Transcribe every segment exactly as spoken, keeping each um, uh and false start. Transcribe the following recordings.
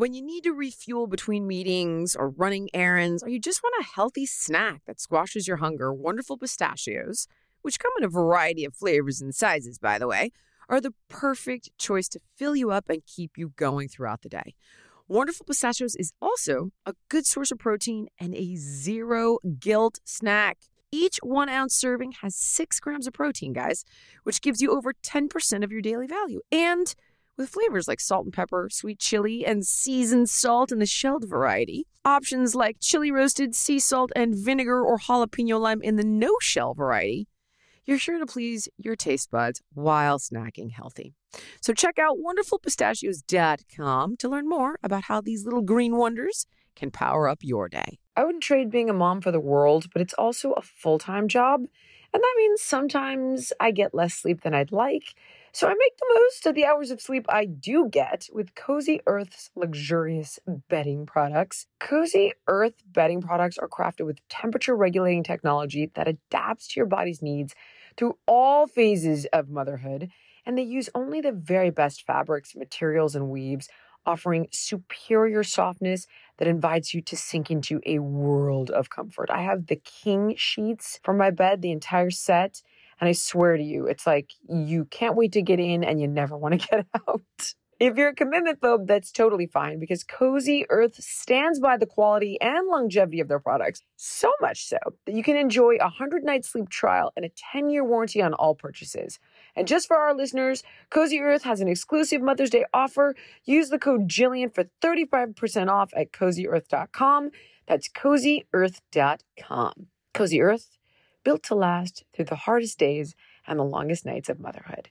When you need to refuel between meetings or running errands, or you just want a healthy snack that squashes your hunger, Wonderful Pistachios, which come in a variety of flavors and sizes, by the way, are the perfect choice to fill you up and keep you going throughout the day. Wonderful Pistachios is also a good source of protein and a zero-guilt snack. Each one-ounce serving has six grams of protein, guys, which gives you over ten percent of your daily value. And with flavors like salt and pepper, sweet chili, and seasoned salt in the shelled variety. Options like chili roasted, sea salt, and vinegar or jalapeno lime in the no-shell variety. You're sure to please your taste buds while snacking healthy. So check out wonderful pistachios dot com to learn more about how these little green wonders can power up your day. I wouldn't trade being a mom for the world, but it's also a full-time job. And that means sometimes I get less sleep than I'd like. So I make the most of the hours of sleep I do get with Cozy Earth's luxurious bedding products. Cozy Earth bedding products are crafted with temperature-regulating technology that adapts to your body's needs through all phases of motherhood. And they use only the very best fabrics, materials, and weaves, offering superior softness that invites you to sink into a world of comfort. I have the king sheets for my bed, the entire set. And I swear to you, it's like you can't wait to get in and you never want to get out. If you're a commitment phobe, that's totally fine because Cozy Earth stands by the quality and longevity of their products. So much so that you can enjoy a one hundred night sleep trial and a ten year warranty on all purchases. And just for our listeners, Cozy Earth has an exclusive Mother's Day offer. Use the code Jillian for thirty-five percent off at cozy earth dot com. That's cozy earth dot com. Cozy Earth, built to last through the hardest days and the longest nights of motherhood.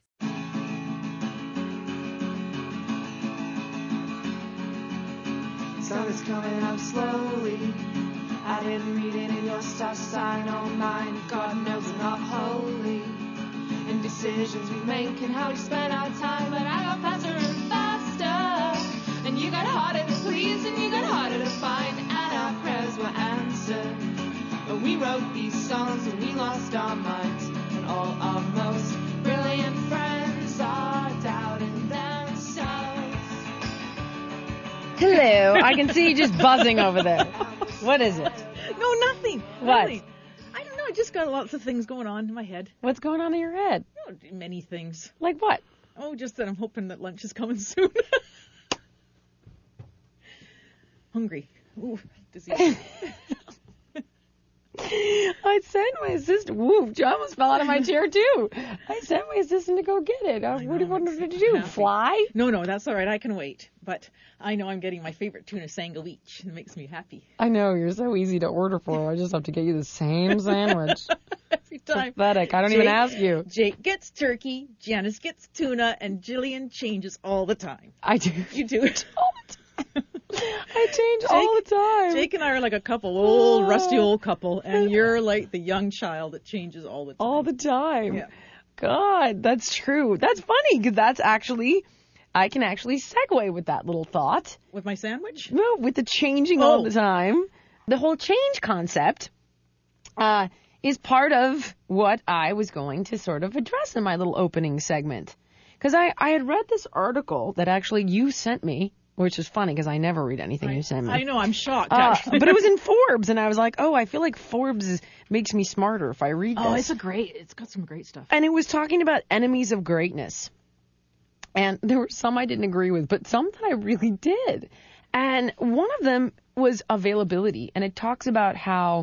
Sun is coming up slowly. I didn't read it in your star sign or mine. God knows we're not holy. And decisions we make and how we spend our time. But I got faster and faster. And you got harder to please and you got harder to find. And our prayers were answered. But we wrote these songs and we lost our minds. And all our most brilliant friends are doubting themselves. Hello. I can see you just buzzing over there. What is it? No, nothing. What? Nothing. I don't know. I just got lots of things going on in my head. What's going on in your head? Oh, many things. Like what? Oh, just that I'm hoping that lunch is coming soon. Hungry. Ooh, disease. I sent my assistant. Woo, I almost fell out of my chair too. I sent my assistant to go get it. I, I what do you know, want I'm her to so do? happy. Fly? No, no, that's all right. I can wait. But I know I'm getting my favorite tuna sandwich. It makes me happy. I know, you're so easy to order for. I just have to get you the same sandwich. Every time. Pathetic. I don't Jake, even ask you. Jake gets turkey, Janice gets tuna, and Jillian changes all the time. I do. You do it all the time. I change Jake, all the time. Jake and I are like a couple, old, rusty old couple, and you're like the young child that changes all the time. All the time. Yeah. God, that's true. That's funny because that's actually, I can actually segue with that little thought. With my sandwich? No, with the changing Oh. all the time. The whole change concept uh, is part of what I was going to sort of address in my little opening segment. Because I, I had read this article that actually you sent me, which is funny because I never read anything I, you send me. I know, I'm shocked, Uh, actually. but it was in Forbes, and I was like, oh, I feel like Forbes is, makes me smarter if I read this. Oh, it's a great, it's got some great stuff. And it was talking about enemies of greatness. And there were some I didn't agree with, but some that I really did. And one of them was availability. And it talks about how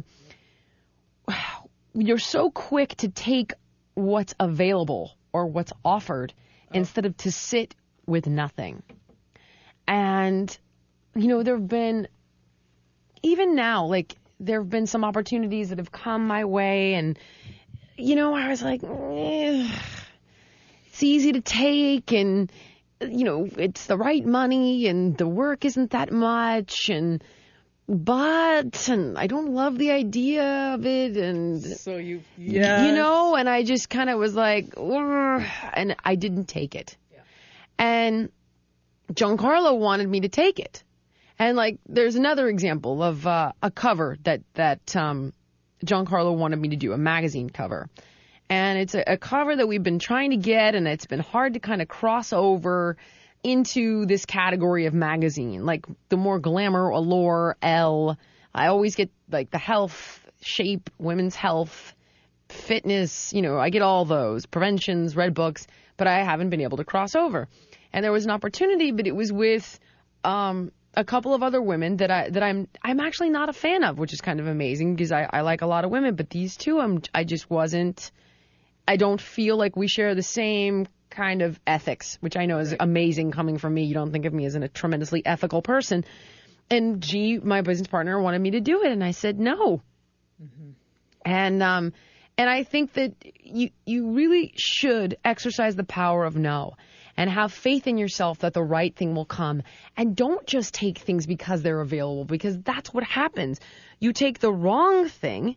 wow, you're so quick to take what's available or what's offered oh. instead of to sit with nothing. And, you know, there have been, even now, like, there have been some opportunities that have come my way. And, you know, I was like, eh, it's easy to take. And, you know, it's the right money and the work isn't that much. And, but, and I don't love the idea of it. And, so you, yeah. You know, and I just kind of was like, and I didn't take it. Yeah. And Giancarlo wanted me to take it. And, like, there's another example of uh, a cover that, that um, Giancarlo wanted me to do, a magazine cover. And it's a, a cover that we've been trying to get, and it's been hard to kind of cross over. into this category of magazine, like the more glamour, Allure, Elle. I always get like the health, shape, women's health, fitness, you know, I get all those, preventions, red books, but I haven't been able to cross over. And there was an opportunity, but it was with um, a couple of other women that I that I'm I'm actually not a fan of, which is kind of amazing because I, I like a lot of women, but these two I'm I just wasn't. I don't feel like we share the same kind of ethics, which I know is amazing coming from me. You don't think of me as a tremendously ethical person. And G, my business partner, wanted me to do it, and I said no. Mm-hmm. And um, and I think that you you really should exercise the power of no, and have faith in yourself that the right thing will come. And don't just take things because they're available, because that's what happens. You take the wrong thing,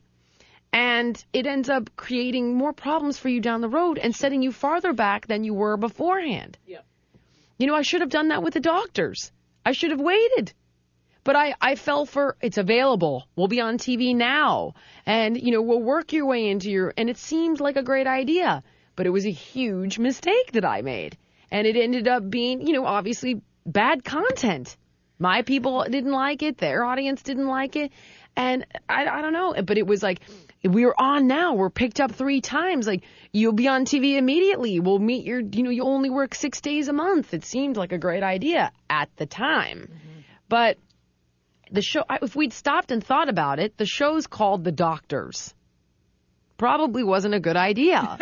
and it ends up creating more problems for you down the road and setting you farther back than you were beforehand. Yep. You know, I should have done that with the doctors. I should have waited. But I, I fell for, it's available. We'll be on T V now. And, you know, we'll work your way into your, and it seemed like a great idea. But it was a huge mistake that I made. And it ended up being, you know, obviously bad content. My people didn't like it. Their audience didn't like it. And I, I don't know. But it was like, we were on now. We're picked up three times. Like, you'll be on T V immediately. We'll meet your, you know, you only work six days a month. It seemed like a great idea at the time. Mm-hmm. But the show, if we'd stopped and thought about it, the show's called The Doctors. Probably wasn't a good idea.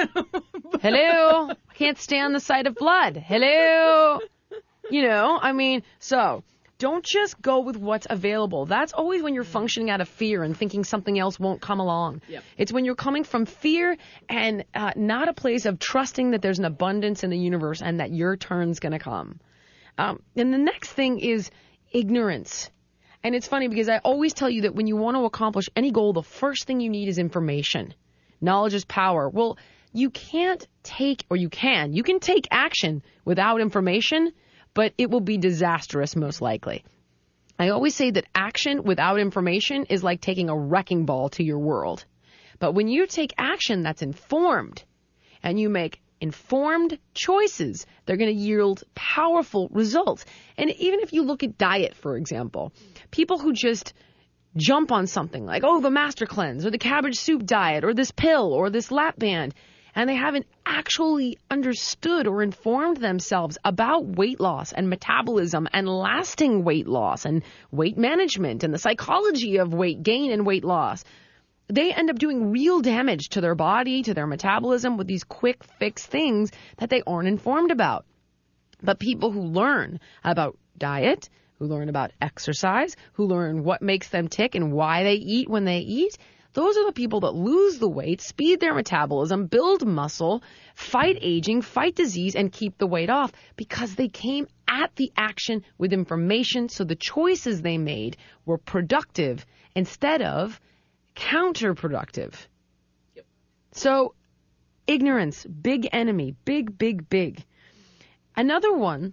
Hello? I can't stand the sight of blood. Hello? You know, I mean, so don't just go with what's available. That's always when you're functioning out of fear and thinking something else won't come along. Yep. It's when you're coming from fear and uh, not a place of trusting that there's an abundance in the universe and that your turn's going to come. Um, and the next thing is ignorance. And it's funny because I always tell you that when you want to accomplish any goal, the first thing you need is information. Knowledge is power. Well, you can't take, or you can, you can take action without information, but it will be disastrous most likely. I always say that action without information is like taking a wrecking ball to your world. But when you take action that's informed and you make informed choices, they're going to yield powerful results. And even if you look at diet, for example, people who just jump on something like, oh, the Master Cleanse or the cabbage soup diet or this pill or this lap band, and they haven't actually understood or informed themselves about weight loss and metabolism and lasting weight loss and weight management and the psychology of weight gain and weight loss, they end up doing real damage to their body, to their metabolism with these quick fix things that they aren't informed about. But people who learn about diet, who learn about exercise, who learn what makes them tick and why they eat when they eat, those are the people that lose the weight, speed their metabolism, build muscle, fight aging, fight disease, and keep the weight off because they came at the action with information, so the choices they made were productive instead of counterproductive. Yep. So ignorance, big enemy, big, big, big. Another one,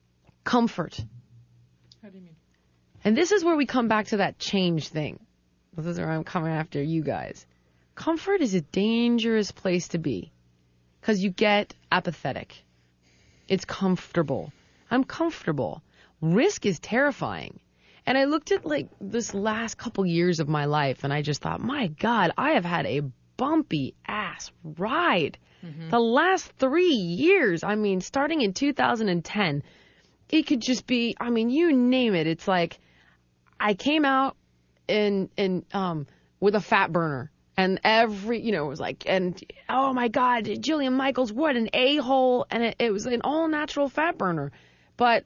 comfort. How do you mean? And this is where we come back to that change thing. This is where I'm coming after you guys. Comfort is a dangerous place to be because you get apathetic. It's comfortable. I'm comfortable. Risk is terrifying. And I looked at like this last couple years of my life and I just thought, my God, I have had a bumpy ass ride. Mm-hmm. The last three years, I mean, starting in two thousand ten, it could just be, I mean, you name it. It's like I came out in, in, um, with a fat burner and every, you know, it was like, and oh my God, Jillian Michaels, what an a-hole. And it, it was an all natural fat burner. But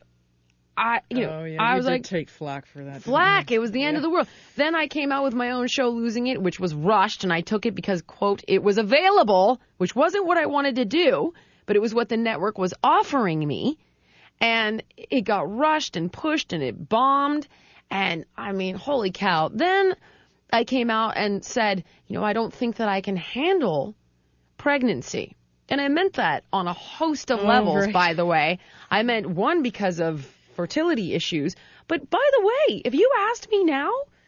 I, you know, oh, yeah, I you was did like, take flack for that. Flack. It was the end yeah. of the world. Then I came out with my own show, Losing It, which was rushed, and I took it because, quote, it was available, which wasn't what I wanted to do, but it was what the network was offering me. And it got rushed and pushed and it bombed. And I mean, holy cow. Then I came out and said, you know, I don't think that I can handle pregnancy. And I meant that on a host of oh, levels, right. by the way. I meant one because of fertility issues. But by the way, if you asked me now,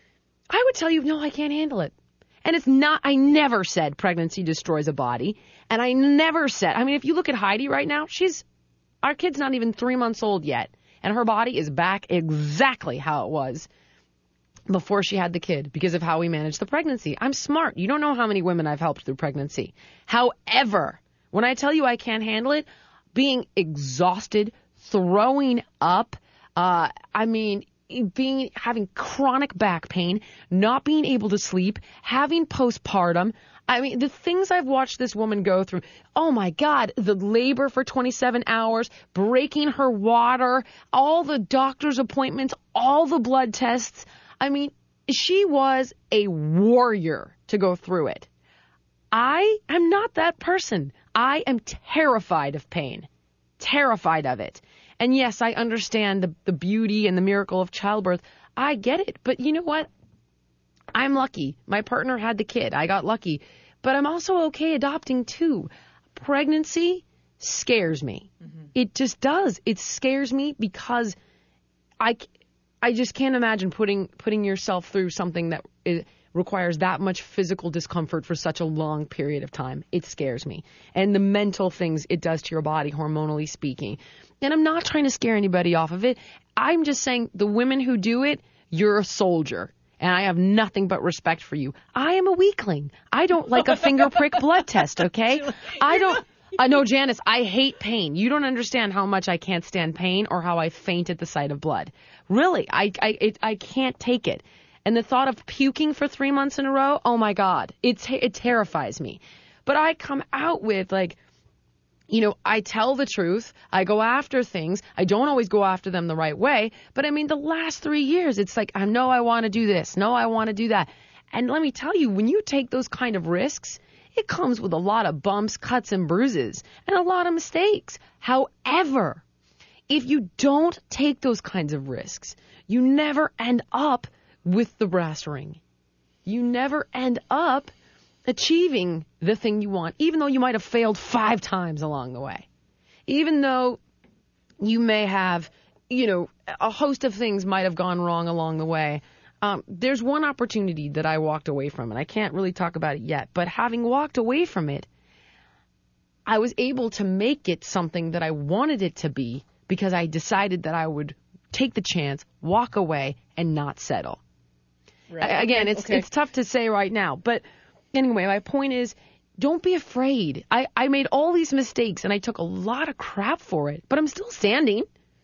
I would tell you, no, I can't handle it. And it's not, I never said pregnancy destroys a body. And I never said, I mean, if you look at Heidi right now, she's Our kid's not even three months old yet, and her body is back exactly how it was before she had the kid because of how we managed the pregnancy. I'm smart. You don't know how many women I've helped through pregnancy. However, when I tell you I can't handle it, being exhausted, throwing up, uh, I mean, being having chronic back pain, not being able to sleep, having postpartum. I mean, the things I've watched this woman go through. Oh, my God, the labor for twenty-seven hours, breaking her water, all the doctor's appointments, all the blood tests. I mean, she was a warrior to go through it. I am not that person. I am terrified of pain, terrified of it. And yes, I understand the, the beauty and the miracle of childbirth. I get it. But you know what? I'm lucky. My partner had the kid. I got lucky. But I'm also okay adopting too. Pregnancy scares me. Mm-hmm. It just does. It scares me because I, I just can't imagine putting putting yourself through something that is, requires that much physical discomfort for such a long period of time. It scares me. And the mental things it does to your body, hormonally speaking. And I'm not trying to scare anybody off of it. I'm just saying the women who do it, you're a soldier. And I have nothing but respect for you. I am a weakling. I don't like a finger prick blood test, okay? I don't... I know, Janice, I hate pain. You don't understand how much I can't stand pain or how I faint at the sight of blood. Really, I I it, I can't take it. And the thought of puking for three months in a row, oh, my God, it, it terrifies me. But I come out with, like, you know, I tell the truth. I go after things. I don't always go after them the right way. But, I mean, the last three years, it's like, I know I want to do this. No, I want to do that. And let me tell you, when you take those kind of risks, it comes with a lot of bumps, cuts, and bruises, and a lot of mistakes. However, if you don't take those kinds of risks, you never end up with the brass ring. You never end up achieving the thing you want, even though you might have failed five times along the way. Even though you may have, you know, a host of things might have gone wrong along the way. Um, there's one opportunity that I walked away from, and I can't really talk about it yet, but having walked away from it, I was able to make it something that I wanted it to be because I decided that I would take the chance, walk away, and not settle. Right. Again, it's okay. It's tough to say right now. But anyway, my point is, don't be afraid. I, I made all these mistakes, and I took a lot of crap for it. But I'm still standing.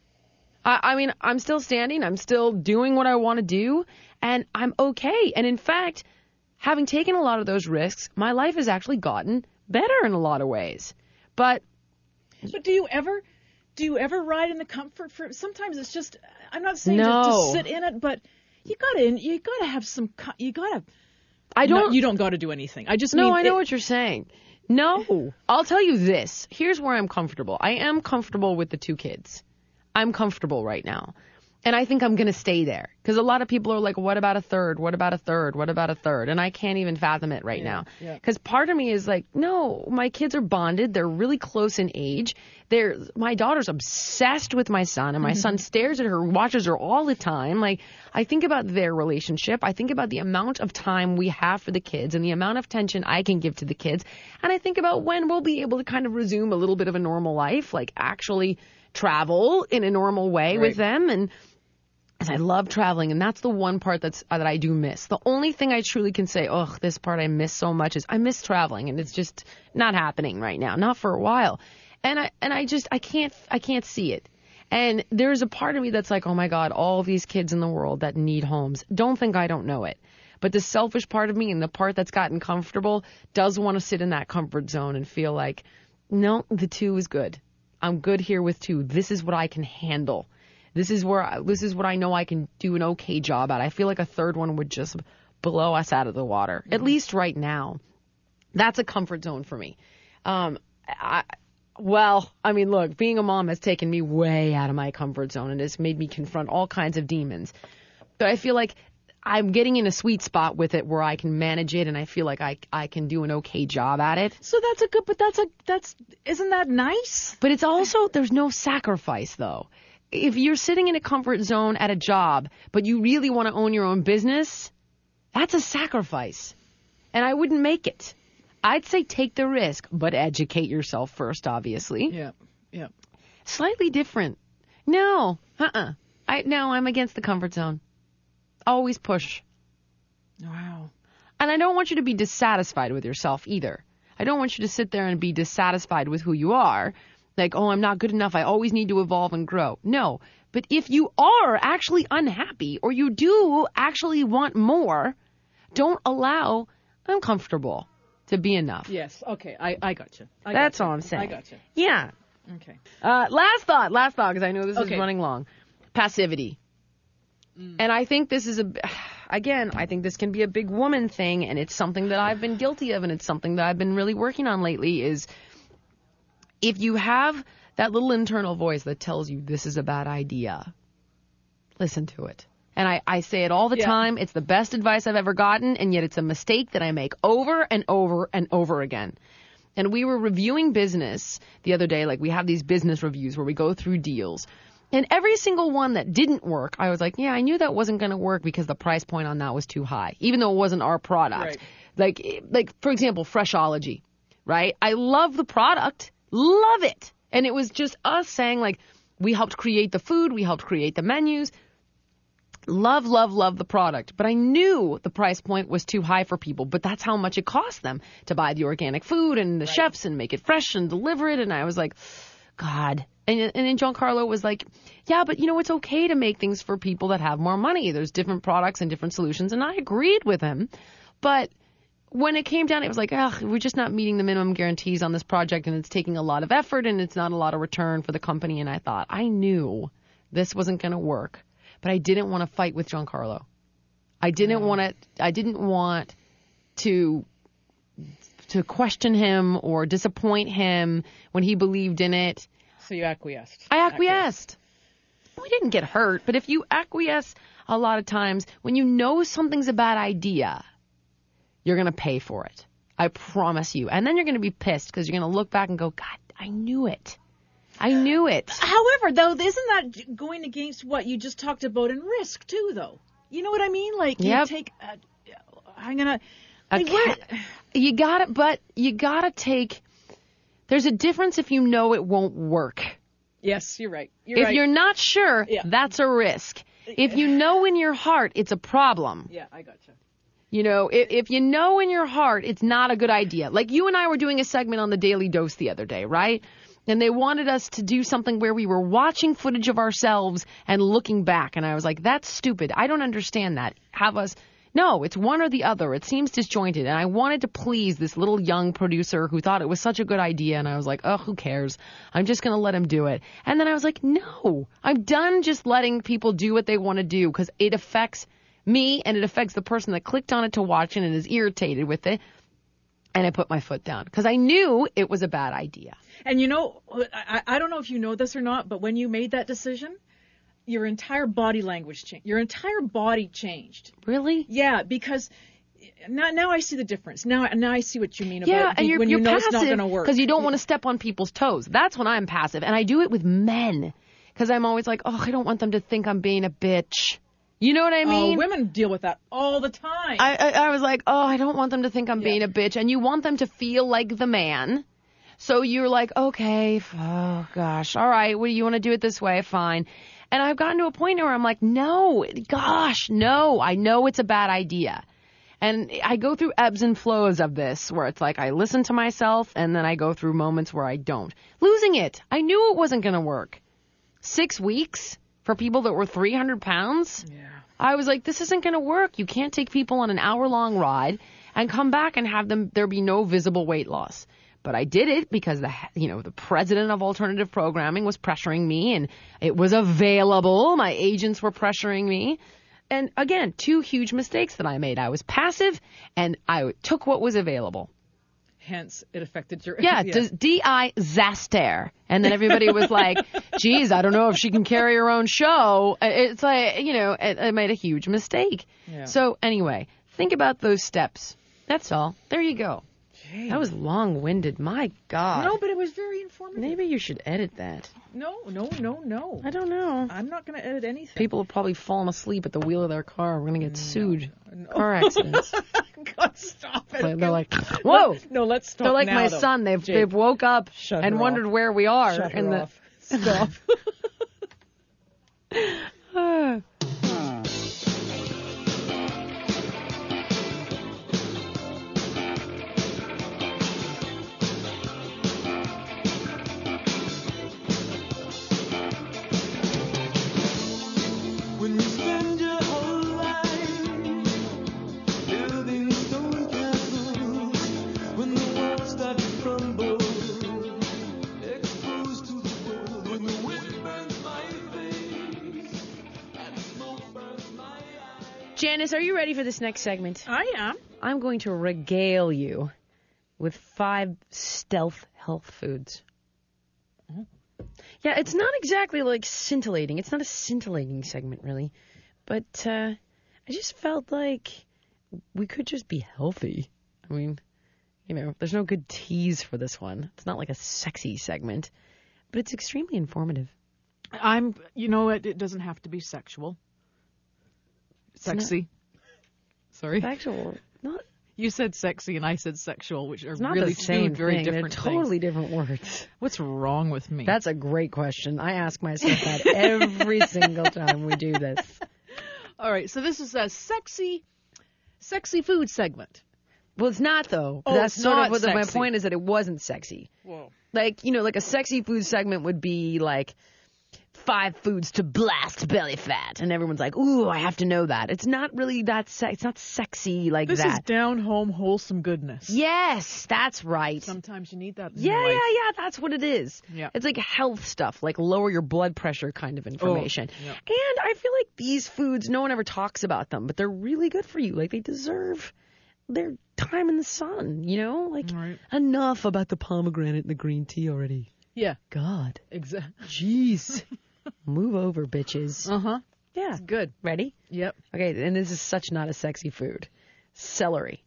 I, I mean, I'm still standing. I'm still doing what I want to do. And I'm okay. And in fact, having taken a lot of those risks, my life has actually gotten better in a lot of ways. But, but do you ever... Do you ever ride in the comfort for? Sometimes it's just. I'm not saying no. to, to sit in it, but you gotta. You gotta have some. You gotta. I don't. No, you don't gotta do anything. I just. No, mean I know it, what you're saying. No, I'll tell you this. Here's where I'm comfortable. I am comfortable with the two kids. I'm comfortable right now. And I think I'm going to stay there. Because a lot of people are like, what about a third? What about a third? What about a third? And I can't even fathom it right yeah, now. yeah. Because part of me is like, no, my kids are bonded. They're really close in age. They're, my daughter's obsessed with my son. And my son stares at her, watches her all the time. Like, I think about their relationship. I think about the amount of time we have for the kids and the amount of attention I can give to the kids. And I think about when we'll be able to kind of resume a little bit of a normal life, like actually travel in a normal way right. with them. And I love traveling, and that's the one part that's uh, that I do miss. The only thing I truly can say, oh, this part I miss so much is I miss traveling, and it's just not happening right now, not for a while. And I and I just I can't I can't see it. And there's a part of me that's like, oh my God, all these kids in the world that need homes. Don't think I don't know it. But the selfish part of me and the part that's gotten comfortable does want to sit in that comfort zone and feel like, no, the two is good. I'm good here with two. This is what I can handle. This is where I, this is what I know I can do an okay job at. I feel like a third one would just blow us out of the water, mm-hmm. at least right now. That's a comfort zone for me. Um, I, well, I mean, look, being a mom has taken me way out of my comfort zone and has made me confront all kinds of demons. But I feel like I'm getting in a sweet spot with it where I can manage it, and I feel like I I can do an okay job at it. So that's a good, but that's a that's isn't that nice? But it's also there's no sacrifice though. If you're sitting in a comfort zone at a job, but you really want to own your own business, that's a sacrifice. And I wouldn't make it. I'd say take the risk, but educate yourself first, obviously. Yeah, yeah. Slightly different. No. Uh-uh. I no, I'm against the comfort zone. Always push. Wow. And I don't want you to be dissatisfied with yourself either. I don't want you to sit there and be dissatisfied with who you are. Like, oh, I'm not good enough. I always need to evolve and grow. No. But if you are actually unhappy or you do actually want more, don't allow uncomfortable to be enough. Yes. Okay. I, I got you. I That's gotcha. all I'm saying. I got you. Yeah. Okay. Uh, last thought, last thought, because I know this Okay. is running long. Passivity. Mm. And I think this is a, again, I think this can be a big woman thing, and it's something that I've been guilty of, and it's something that I've been really working on lately, is if you have that little internal voice that tells you this is a bad idea, listen to it. And I, I say it all the Yeah. time. It's the best advice I've ever gotten, and yet it's a mistake that I make over and over and over again. And we were reviewing business the other day. Like, we have these business reviews where we go through deals. And every single one that didn't work, I was like, yeah, I knew that wasn't going to work because the price point on that was too high, even though it wasn't our product. Right. Like, like for example, Freshology, right? I love the product, love it. And it was just us saying, like, we helped create the food, we helped create the menus. Love, love, love the product. But I knew the price point was too high for people. But that's how much it cost them to buy the organic food and the Right. chefs and make it fresh and deliver it. And I was like, God. And, and then Giancarlo was like, yeah, but you know, it's okay to make things for people that have more money. There's different products and different solutions. And I agreed with him. But when it came down, it was like, ugh, we're just not meeting the minimum guarantees on this project. And it's taking a lot of effort and it's not a lot of return for the company. And I thought, I knew this wasn't going to work. But I didn't want to fight with Giancarlo. I didn't Yeah. want to. I didn't want to to question him or disappoint him when he believed in it. So you acquiesced. I acquiesced. We didn't get hurt, but if you acquiesce a lot of times, when you know something's a bad idea, you're going to pay for it. I promise you. And then you're going to be pissed because you're going to look back and go, God, I knew it. I knew it. However, though, isn't that going against what you just talked about in risk too, though? You know what I mean? Like, you Yep. take. Uh, I'm gonna. A Like, where- cat- you got it, but you got to take. There's a difference if you know it won't work. Yes, you're right. You're if right. you're not sure, Yeah. that's a risk. If you know in your heart it's a problem, Yeah, I gotcha. you know, if, if you know in your heart it's not a good idea. Like you and I were doing a segment on the Daily Dose the other day, right? And they wanted us to do something where we were watching footage of ourselves and looking back. And I was like, that's stupid. I don't understand that. Have us. No, it's one or the other. It seems disjointed. And I wanted to please this little young producer who thought it was such a good idea. And I was like, oh, who cares? I'm just going to let him do it. And then I was like, no, I'm done just letting people do what they want to do because it affects me and it affects the person that clicked on it to watch it and is irritated with it. And I put my foot down because I knew it was a bad idea. And you know, I, I don't know if you know this or not, but when you made that decision, your entire body language changed. Your entire body changed. Really? Yeah, because now now I see the difference. Now now I see what you mean Yeah, about and you're, when you're you know passive it's not going to work. because you don't want to step on people's toes. That's when I'm passive. And I do it with men because I'm always like, oh, I don't want them to think I'm being a bitch. You know what I mean? Oh, women deal with that all the time. I, I, I was like, oh, I don't want them to think I'm Yeah. being a bitch. And you want them to feel like the man. So you're like, okay, f- oh, gosh, all right, well, you want to do it this way? Fine. And I've gotten to a point where I'm like, no, gosh, no, I know it's a bad idea. And I go through ebbs and flows of this where it's like I listen to myself and then I go through moments where I don't. Losing it. I knew it wasn't going to work. Six weeks for people that were three hundred pounds. yeah. I was like, this isn't going to work. You can't take people on an hour-long ride and come back and have them there be no visible weight loss. But I did it because the you know the president of alternative programming was pressuring me, and it was available. My agents were pressuring me. And again, two huge mistakes that I made. I was passive, and I took what was available. Hence, it affected your. Yeah, D I Zaster. And then everybody was like, geez, I don't know if she can carry her own show. It's like, you know, I made a huge mistake. Yeah. So anyway, think about those steps. That's all. There you go. Jeez. That was long-winded. My God. No, but it was very informative. Maybe you should edit that. No, no, no, no. I don't know. I'm not going to edit anything. People have probably fallen asleep at the wheel of their car. We're going to get sued. No. Car accidents. God, stop it. Like, they're like, whoa. No, let's stop They're like now, my though. son. They've Jake, they've woke up shut and her wondered off. where we are. Shut her in the, off. Stop. Ah. When you spend your whole life building stone castles, when the walls start to crumble, exposed to the world, when the wind burns my face and smoke burns my eyes. Janice, are you ready for this next segment? I am. I'm going to regale you with five stealth health foods. Yeah, it's not exactly like scintillating. It's not a scintillating segment, really. But uh, I just felt like we could just be healthy. I mean, you know, there's no good tease for this one. It's not like a sexy segment, but it's extremely informative. I'm, you know what? It doesn't have to be sexual. Sexy. Sorry. Actual, not, You said sexy and I said sexual, which are it's not really the same two very thing. different They're totally things. different words. What's wrong with me? That's a great question. I ask myself that every single time we do this. All right, so this is a sexy, sexy food segment. Well, it's not, though. Oh, That's it's sort not of what the, my sexy. point is that it wasn't sexy. Whoa. Like, you know, like a sexy food segment would be like five foods to blast belly fat. And everyone's like, ooh, I have to know that. It's not really that se- It's not sexy like This is that. down home, wholesome goodness. Yes, that's right. Sometimes you need that in Yeah, your yeah, life. yeah, that's what it is. Yeah. It's like health stuff, like lower your blood pressure kind of information. Oh, yeah. And I feel like these foods, no one ever talks about them, but they're really good for you. Like they deserve their time in the sun, you know? Like Right. enough about the pomegranate and the green tea already. Yeah, God. exactly. Jeez. Move over, bitches. Uh-huh. Yeah. Good. Ready? Yep. Okay, and this is such not a sexy food. Celery.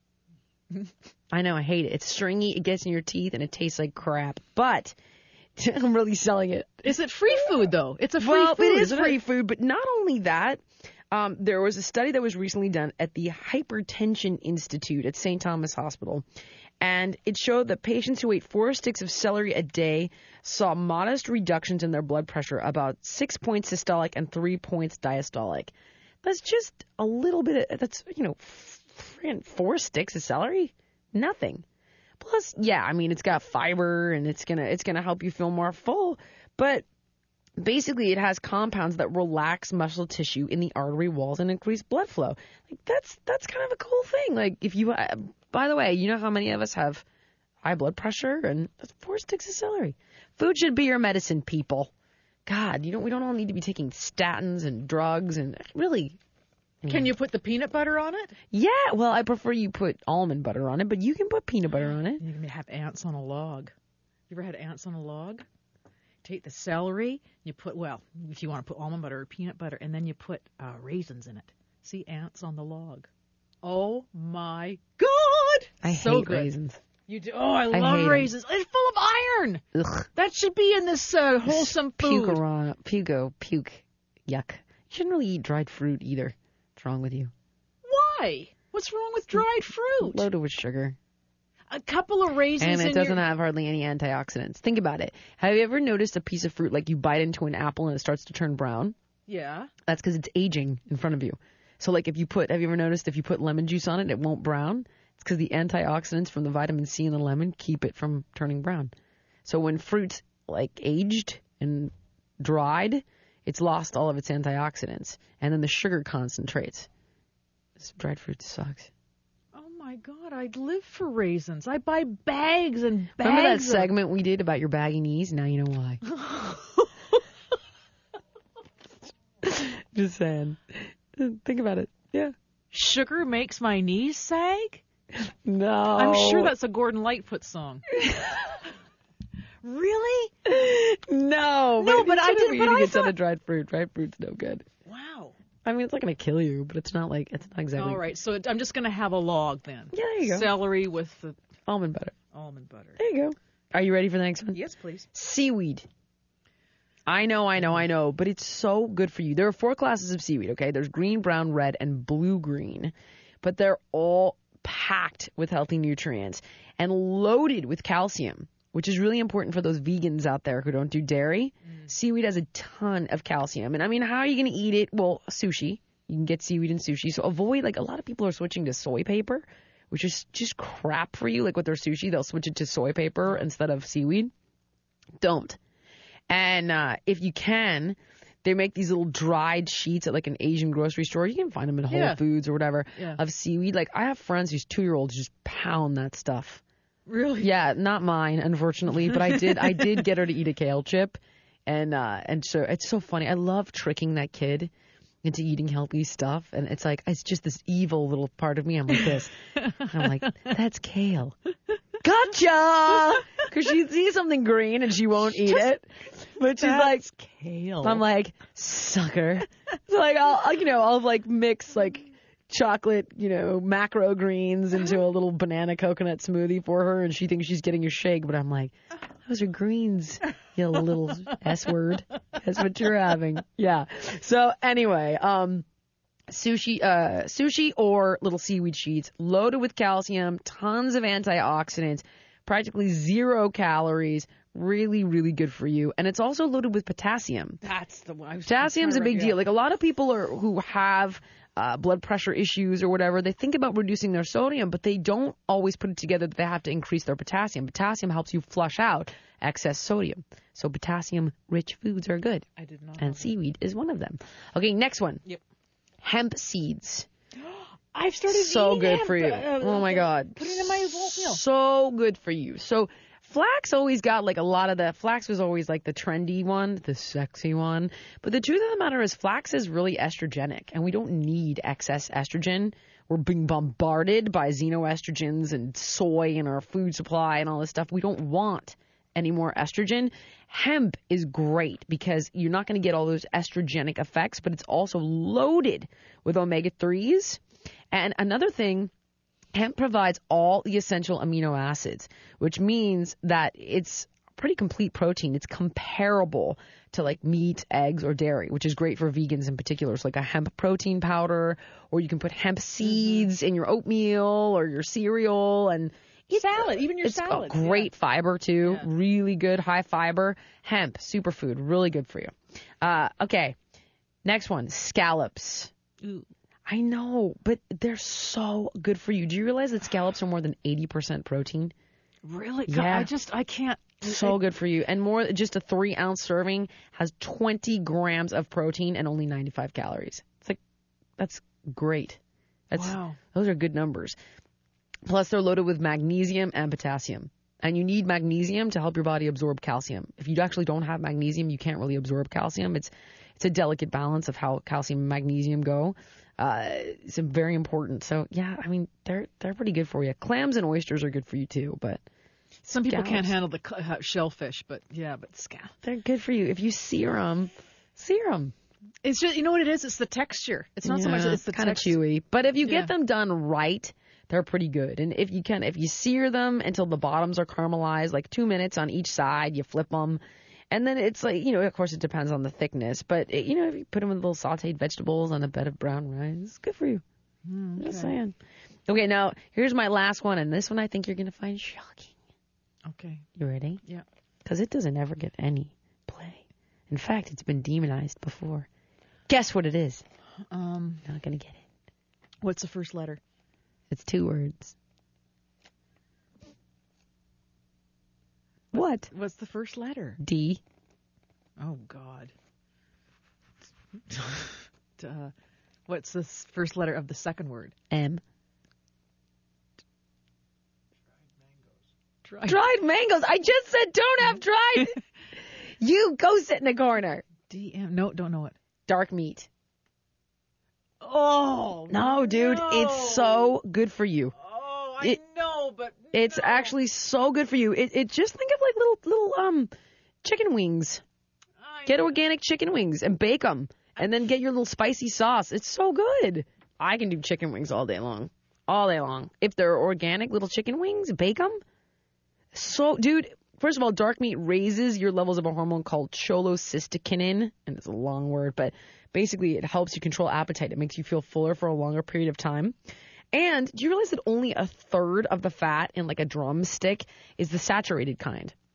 I know, I hate it. It's stringy, it gets in your teeth, and it tastes like crap. But I'm really selling it. Is it free food, though? It's a free Well, food, it is isn't free it? food, but not only that. Um, there was a study that was recently done at the Hypertension Institute at Saint Thomas Hospital, and it showed that patients who ate four sticks of celery a day saw modest reductions in their blood pressure, about six points systolic and three points diastolic. That's just a little bit of, that's, you know, friggin' four sticks of celery? Nothing. Plus, yeah, I mean, it's got fiber and it's gonna it's gonna help you feel more full, but basically, it has compounds that relax muscle tissue in the artery walls and increase blood flow. Like that's that's kind of a cool thing. Like if you, uh, by the way, you know how many of us have high blood pressure, and that's four sticks of celery. Food should be your medicine, people. God, you don't we don't all need to be taking statins and drugs and really. Can you put the peanut butter on it? Yeah, well, I prefer you put almond butter on it, but you can put peanut butter on it. You can have ants on a log. You ever had ants on a log? Take the celery, you put, well, if you want to put almond butter or peanut butter, and then you put uh, raisins in it. See, ants on the log. Oh, my God! I so hate good. raisins. You do? Oh, I I love hate 'em. raisins. It's full of iron. Ugh. That should be in this uh, wholesome food. Puke around, pugo, puke, yuck. You shouldn't really eat dried fruit either. What's wrong with you? Why? What's wrong with dried fruit? Loaded with sugar. A couple of raisins And it in doesn't your... have hardly any antioxidants. Think about it. Have you ever noticed a piece of fruit, like you bite into an apple and it starts to turn brown? Yeah. That's because it's aging in front of you. So like if you put, have you ever noticed if you put lemon juice on it, it won't brown? It's because the antioxidants from the vitamin C in the lemon keep it from turning brown. So when fruit's like aged and dried, it's lost all of its antioxidants. And then the sugar concentrates. This dried fruit sucks. Oh, my God. I'd live for raisins. I buy bags and bags Remember that of- segment we did about your baggy knees? Now you know why. Just saying. Think about it. Yeah. Sugar makes my knees sag? No. I'm sure that's a Gordon Lightfoot song. Really? No. No, but it's I sort of did- weird but to I get ton thought- of dried fruit. Dried fruit's no good. Wow. I mean, it's not going to kill you, but it's not like, it's not exactly. All right, so I'm just going to have a log then. Yeah, there you go. Celery with the Almond butter. almond butter. There you go. Are you ready for the next one? Yes, please. Seaweed. I know, I know, I know, but it's so good for you. There are four classes of seaweed, okay? There's green, brown, red, and blue-green. But they're all packed with healthy nutrients and loaded with calcium. which is really important for those vegans out there who don't do dairy. Mm. Seaweed has a ton of calcium. And I mean, how are you going to eat it? Well, sushi. You can get seaweed in sushi. So avoid, like, a lot of people are switching to soy paper, which is just crap for you. Like with their sushi, they'll switch it to soy paper instead of seaweed. Don't. And uh, if you can, they make these little dried sheets at like an Asian grocery store. You can find them in Whole Yeah. Foods or whatever Yeah. of seaweed. Like I have friends whose two-year-olds just pound that stuff. Really? Yeah, not mine, unfortunately, but I did. I did get her to eat a kale chip, and uh, and so it's so funny. I love tricking that kid into eating healthy stuff, and it's like it's just this evil little part of me. I'm like this. I'm like, that's kale. Gotcha! Because she sees something green and she won't eat it, but she's like, kale. I'm like, sucker. So like I'll, I'll you know I'll like mix like chocolate, you know, macro greens into a little banana coconut smoothie for her, and she thinks she's getting a shake, but I'm like, those are greens, you little S word. That's what you're having. Yeah. So anyway, um, sushi, uh, sushi or little seaweed sheets loaded with calcium, tons of antioxidants, practically zero calories. Really, really good for you. And it's also loaded with potassium. That's the one. I was Potassium's a trying to big write- deal. Like a lot of people are who have uh, blood pressure issues or whatever, they think about reducing their sodium, but they don't always put it together that they have to increase their potassium. Potassium helps you flush out excess sodium. So potassium-rich foods are good. I did not. know And that. seaweed is one of them. Okay, next one. Yep. Hemp seeds. I've started So eating good hemp, for you. uh, Oh my God. Put it in my oatmeal. So good for you. So flax always got like a lot of the, flax was always like the trendy one, the sexy one. But the truth of the matter is flax is really estrogenic, and we don't need excess estrogen. We're being bombarded by xenoestrogens and soy in our food supply and all this stuff. We don't want any more estrogen. Hemp is great because you're not going to get all those estrogenic effects, but it's also loaded with omega threes. And another thing, hemp provides all the essential amino acids, which means that it's pretty complete protein. It's comparable to like meat, eggs, or dairy, which is great for vegans in particular. It's like a hemp protein powder, or you can put hemp seeds mm-hmm. in your oatmeal or your cereal, and it's, salad, even your it's salad. It's great yeah. fiber too, yeah. really good high fiber. Hemp, superfood, really good for you. Uh, okay, next one, scallops. Ooh. I know, but they're so good for you. Do you realize that scallops are more than eighty percent protein? Really? Yeah. God, I just, I can't. So I, good for you. And more, just a three ounce serving has twenty grams of protein and only ninety-five calories. It's like, that's great. That's, wow. Those are good numbers. Plus, they're loaded with magnesium and potassium. And you need magnesium to help your body absorb calcium. If you actually don't have magnesium, you can't really absorb calcium. It's it's a delicate balance of how calcium and magnesium go. Uh, it's very important. So, yeah, I mean, they're they're pretty good for you. Clams and oysters are good for you, too. But some people scallops, can't handle the uh, shellfish, but yeah, but scallops. They're good for you. If you sear them, sear them. It's just, you know what it is? It's the texture. It's not yeah, so much, it's the kind of texture. chewy. But if you Yeah. get them done right, they're pretty good. And if you can, if you sear them until the bottoms are caramelized, like two minutes on each side, you flip them. And then it's like, you know, of course it depends on the thickness. But, it, you know, if you put them with little sauteed vegetables on a bed of brown rice, it's good for you. Mm, okay. Just saying. Okay, now, here's my last one. And this one I think you're going to find shocking. Okay. You ready? Yeah. Because it doesn't ever get any play. In fact, it's been demonized before. Guess what it is? Um, Not going to get it. what's the first letter? It's two words. What? What's the first letter? D. Oh, God. uh, what's the s- first letter of the second word? M. Dried. Dried mangoes. I just said don't have dried. You go sit in the corner. D M. No, don't know it. Dark meat. Oh. No, dude. no. It's so good for you. Oh, I It- know, but It's no. actually so good for you. It, it just think of like little little um chicken wings. I Get organic chicken wings and bake them, and then get your little spicy sauce. It's so good. I can do chicken wings all day long, all day long. If they're organic little chicken wings, bake them. So, dude, first of all, dark meat raises your levels of a hormone called cholecystokinin, and it's a long word, but basically it helps you control appetite. It makes you feel fuller for a longer period of time. And do you realize that only a third of the fat in like a drumstick is the saturated kind?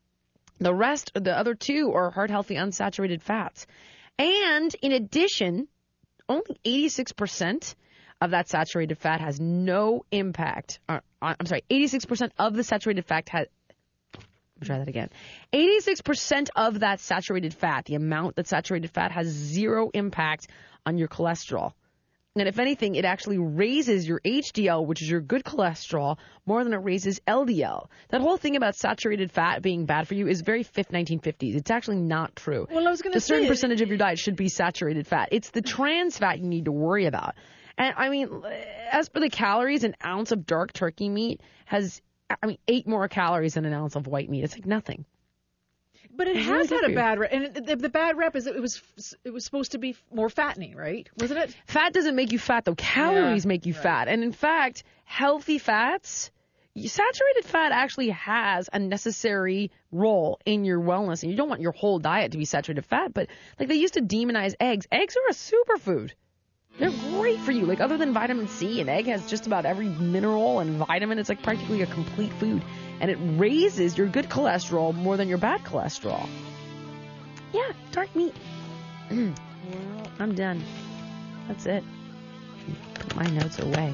The rest, the other two, are heart-healthy unsaturated fats. And in addition, only eighty-six percent of that saturated fat has no impact. Uh, I'm sorry, eighty-six percent of the saturated fat has... Let me try that again. eighty-six percent of that saturated fat, the amount that saturated fat, has zero impact on your cholesterol. And if anything, it actually raises your H D L, which is your good cholesterol, more than it raises L D L. That whole thing about saturated fat being bad for you is very nineteen fifties. It's actually not true. Well, I was going to say... A certain it. percentage of your diet should be saturated fat. It's the trans fat you need to worry about. And, I mean, as for the calories, an ounce of dark turkey meat has, I mean, eight more calories than an ounce of white meat. It's like nothing. But it It's has really had good a for bad rep, and it, the, the bad rep is that it was it was supposed to be more fattening, right? Wasn't it? Fat doesn't make you fat, though. Calories Yeah, make you right. fat. And in fact, healthy fats, saturated fat actually has a necessary role in your wellness. And you don't want your whole diet to be saturated fat, but like they used to demonize eggs. Eggs are a superfood. They're great for you. Like, other than vitamin C, an egg has just about every mineral and vitamin. It's like practically a complete food. And it raises your good cholesterol more than your bad cholesterol. Yeah, dark meat. I'm done. That's it. Put my notes away.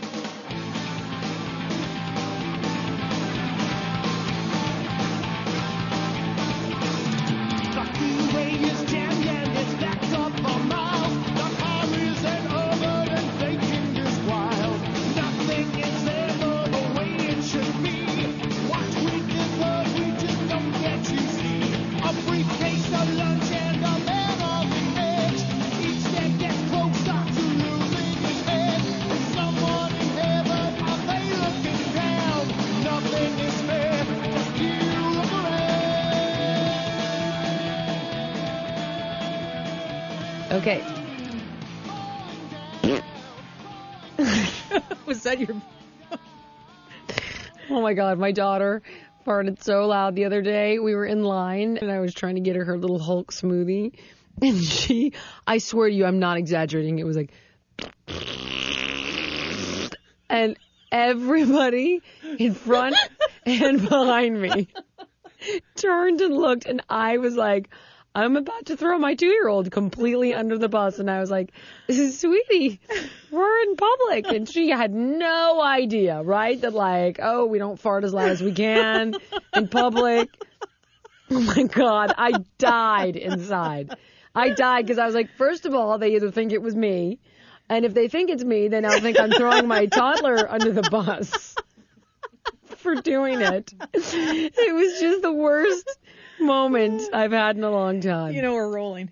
Okay. Was that your... Oh my God, my daughter farted so loud the other day. We were in line and I was trying to get her her little Hulk smoothie. And she, I swear to you, I'm not exaggerating. It was like, and everybody in front and behind me turned and looked, and I was like, I'm about to throw my two-year-old completely under the bus. And I was like, sweetie, we're in public. And she had no idea, right? That like, oh, we don't fart as loud as we can in public. Oh my God, I died inside. I died because I was like, first of all, they either think it was me. And if they think it's me, then I'll think I'm throwing my toddler under the bus for doing it. It was just the worst moment I've had in a long time. You know, we're rolling.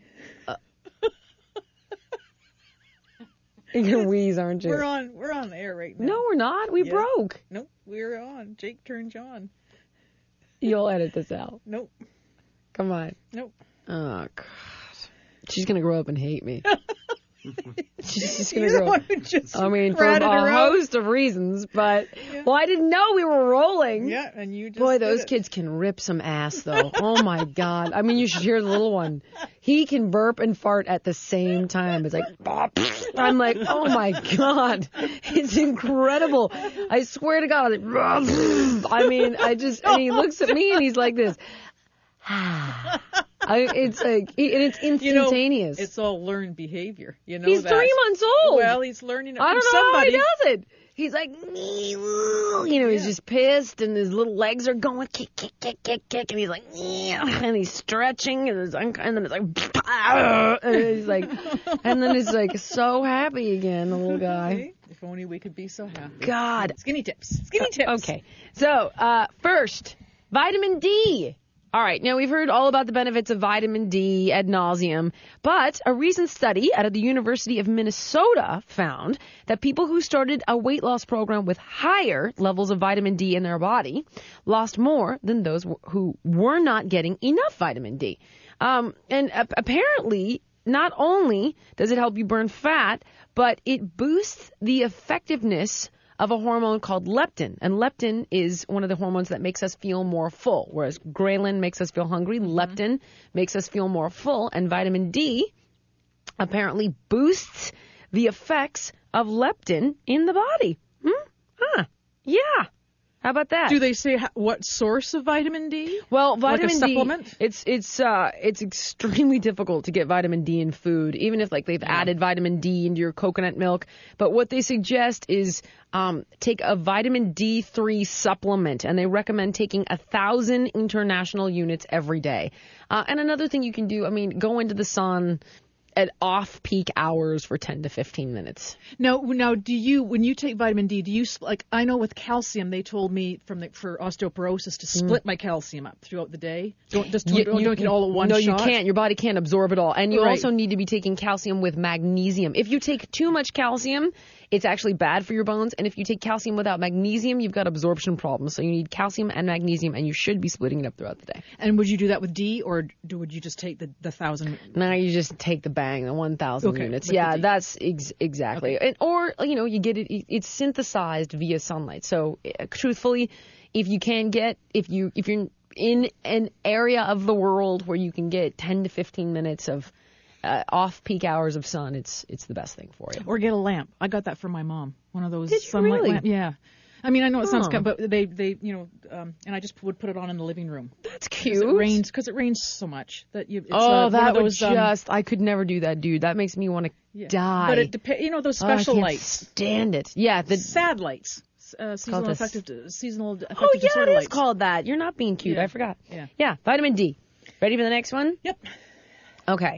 You're gonna wheeze, aren't you? We're on. We're on the air right now. No, we're not. We Yeah. broke. Nope. We're on. Jake turned you on. You'll edit this out. Nope. Come on. Nope. Oh, God. She's gonna grow up and hate me. She's just gonna You're the grow one up. who just I mean, for a ratted her out. host of reasons, but Yeah. well, I didn't know we were rolling. Yeah, and you just Boy, did those it. kids can rip some ass, though. Oh, my God. I mean, you should hear the little one. He can burp and fart at the same time. It's like, I'm like, oh, my God. It's incredible. I swear to God. I mean, I just, and he looks at me and he's like this. I, it's like, and it's instantaneous. You know, it's all learned behavior. You know He's that. three months old. Well, he's learning it I from don't know somebody. how he does it. He's like, you know, he's just pissed, and his little legs are going kick, kick, kick, kick, kick, and he's like, and he's stretching, and, it's, and then it's like, and he's like, and then he's like so happy again, the little guy. See? If only we could be so happy. God. Skinny tips. Skinny tips. Okay, so uh, first, vitamin D. All right, now we've heard all about the benefits of vitamin D ad nauseum, but a recent study out of the University of Minnesota found that people who started a weight loss program with higher levels of vitamin D in their body lost more than those who were not getting enough vitamin D. Um, and uh, apparently, not only does it help you burn fat, but it boosts the effectiveness of a hormone called leptin. And leptin is one of the hormones that makes us feel more full. Whereas ghrelin makes us feel hungry, mm-hmm. leptin makes us feel more full. And vitamin D apparently boosts the effects of leptin in the body. Hmm? Huh. Yeah. How about that? Do they say ho- what source of vitamin D? Well, Like a vitamin D, supplement? it's it's uh it's extremely difficult to get vitamin D in food, even if like they've added vitamin D into your coconut milk. But what they suggest is um take a vitamin D three supplement, and they recommend taking a thousand international units every day. Uh, and another thing you can do, I mean, go into the sun at off-peak hours for ten to fifteen minutes. Now, now, do you, when you take vitamin D, do you, s- like, I know with calcium, they told me from the, for osteoporosis to split my calcium up throughout the day. Don't just You- don't, you- don't get it all at one no, shot. you can't. Your body can't absorb it all. And you Right. also need to be taking calcium with magnesium. If you take too much calcium, it's actually bad for your bones. And if you take calcium without magnesium, you've got absorption problems. So you need calcium and magnesium, and you should be splitting it up throughout the day. And would you do that with D, or do, would you just take the, the thousand? Now you just take the bang, the one thousand Okay, units. with the Yeah, D. that's ex- exactly. And, or, you know, you get it, it's synthesized via sunlight. So uh, truthfully, if you can get, if you, if you're in an area of the world where you can get ten to fifteen minutes of uh, off-peak hours of sun, it's it's the best thing for you. Or get a lamp. I got that from my mom. One of those Did you sunlight really? lamp. Yeah. I mean, I know it sounds Huh. kind, but they, they, you know, um, and I just would put it on in the living room. That's 'Cause cute. It rains because it rains so much that you. It's, Oh, uh, one that of would those, um, just, I could never do that, dude. That makes me want to yeah. die. But it depends. You know those Oh, I special can't lights, stand it. Yeah, the, sad lights, uh, seasonal called this- affective, seasonal affective oh, yeah, disorder it is lights. called that. You're not being cute. Yeah. I forgot. Yeah. Yeah, vitamin D. Ready for the next one? Yep. Okay.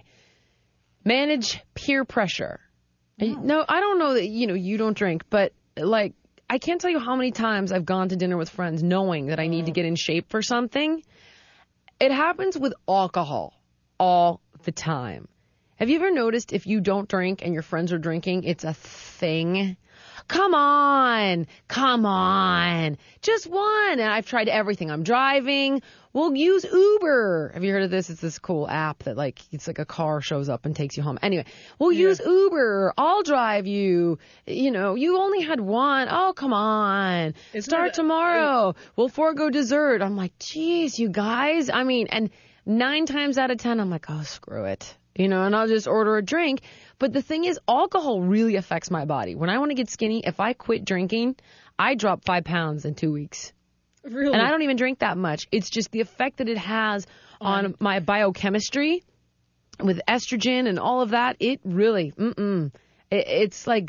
Manage peer pressure. No, I don't know that, you know, you don't drink, but like, I can't tell you how many times I've gone to dinner with friends knowing that I need to get in shape for something. It happens with alcohol all the time. Have you ever noticed if you don't drink and your friends are drinking, it's a thing? Come on, come on, just one. And I've tried everything. I'm driving. We'll use Uber. Have you heard of this? It's this cool app that like, it's like a car shows up and takes you home. Anyway, we'll Yeah. use Uber. I'll drive you. You know, you only had one. Oh, come on. Isn't Start it- tomorrow. We'll forego dessert. I'm like, geez, you guys. I mean, and nine times out of ten, I'm like, oh, screw it. You know, and I'll just order a drink. But the thing is, alcohol really affects my body. When I want to get skinny, if I quit drinking, I drop five pounds in two weeks. Really? And I don't even drink that much. It's just the effect that it has on my biochemistry with estrogen and all of that. It really, mm-mm. It, it's like,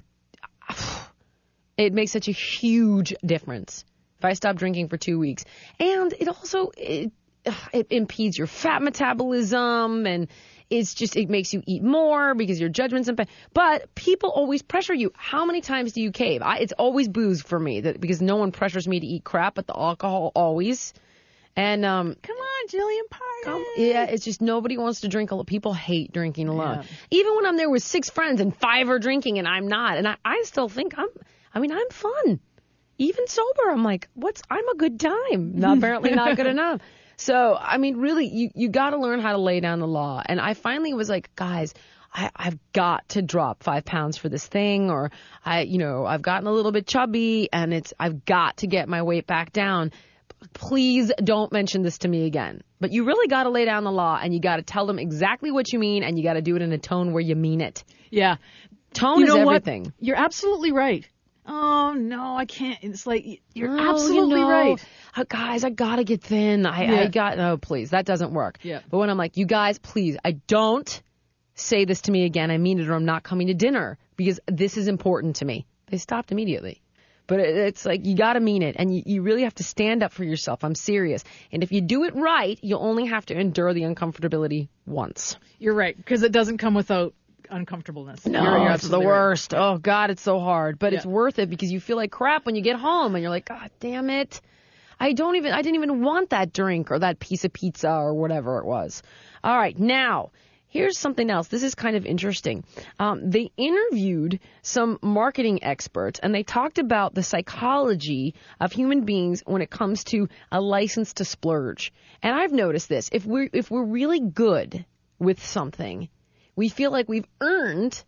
it makes such a huge difference if I stop drinking for two weeks. And it also, it, it impedes your fat metabolism, and it's just, it makes you eat more because your judgment's impaired. But people always pressure you. How many times do you cave? I, it's always booze for me, that because no one pressures me to eat crap, but the alcohol always. And um, Come on, Jillian, party. come, yeah, it's just nobody wants to drink alone. People hate drinking alone. Yeah. Even when I'm there with six friends and five are drinking and I'm not, and I, I still think I'm. I mean, I'm fun. Even sober, I'm like, what's? I'm a good time. Not apparently not good enough. So, I mean, really, you, you got to learn how to lay down the law. And I finally was like, guys, I, I've got to drop five pounds for this thing, or I, you know, I've gotten a little bit chubby and it's, I've got to get my weight back down. Please don't mention this to me again. But you really got to lay down the law, and you got to tell them exactly what you mean, and you got to do it in a tone where you mean it. Yeah. Tone You is know what? everything. You're absolutely right. Oh, no, I can't. It's like, you're Oh, absolutely you know, right. uh, guys, I gotta get thin. I, Yeah. I got, no, please, that doesn't work. Yeah. But when I'm like, you guys, please, I don't say this to me again. I mean it, or I'm not coming to dinner because this is important to me. They stopped immediately. But it, it's like, you gotta mean it, and you, you really have to stand up for yourself. I'm serious. And if you do it right, you only have to endure the uncomfortability once. You're right, because it doesn't come without uncomfortableness. No, you're, you're it's the absolutely right. worst. Oh, God, it's so hard. But it's Yeah. worth it because you feel like crap when you get home and you're like, God damn it. I don't even, I didn't even want that drink or that piece of pizza or whatever it was. All right, now, here's something else. This is kind of interesting. Um, they interviewed some marketing experts, and they talked about the psychology of human beings when it comes to a license to splurge. And I've noticed this. If we're, if we're really good with something, we feel like we've earned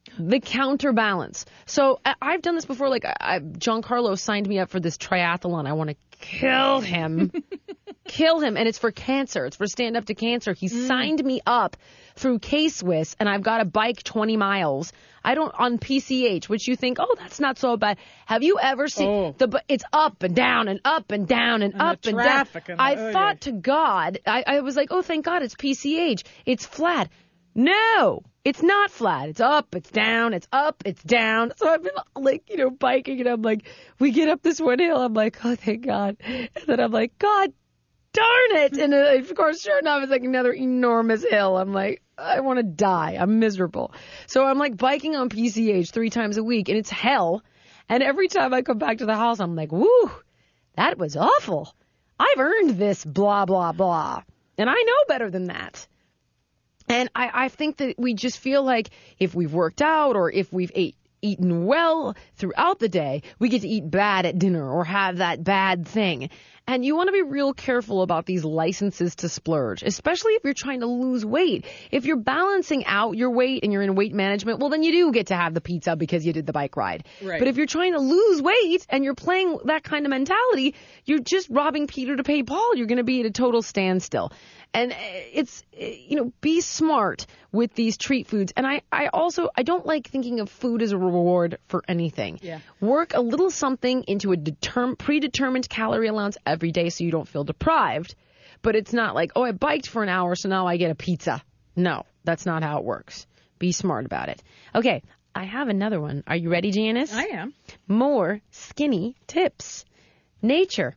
The counterbalance. So I, I've done this before. Like I, I, Giancarlo signed me up for this triathlon. I want to kill him. Kill him. And it's for cancer. It's for Stand Up to Cancer. He mm. signed me up through K-Swiss, and I've got to bike twenty miles. I don't, on P C H, which you think, oh, that's not so bad. Have you ever seen, oh. the? it's up and down and up and down and, and up and down. And I the, thought okay. to God, I, I was like, oh, thank God it's P C H. It's flat. No, it's not flat. It's up, it's down, it's up, it's down. So I've been like, you know, biking, and I'm like, we get up this one hill. I'm like, oh, thank God. And then I'm like, God darn it. And uh, of course, sure enough, it's like another enormous hill. I'm like, I want to die. I'm miserable. So I'm like biking on P C H three times a week, and it's hell. And every time I come back to the house, I'm like, woo, that was awful. I've earned this, blah, blah, blah. And I know better than that. And I, I think that we just feel like if we've worked out or if we've ate, eaten well throughout the day, we get to eat bad at dinner or have that bad thing. And you want to be real careful about these licenses to splurge, especially if you're trying to lose weight. If you're balancing out your weight and you're in weight management, well, then you do get to have the pizza because you did the bike ride. Right. But if you're trying to lose weight and you're playing that kind of mentality, you're just robbing Peter to pay Paul. You're going to be at a total standstill. And it's, you know, be smart with these treat foods. And I, I also, I don't like thinking of food as a reward for anything. Yeah. Work a little something into a determ- predetermined calorie allowance every day so you don't feel deprived. But it's not like, oh, I biked for an hour, so now I get a pizza. No, that's not how it works. Be smart about it. Okay, I have another one. Are you ready, Janice? I am. More skinny tips. Nature.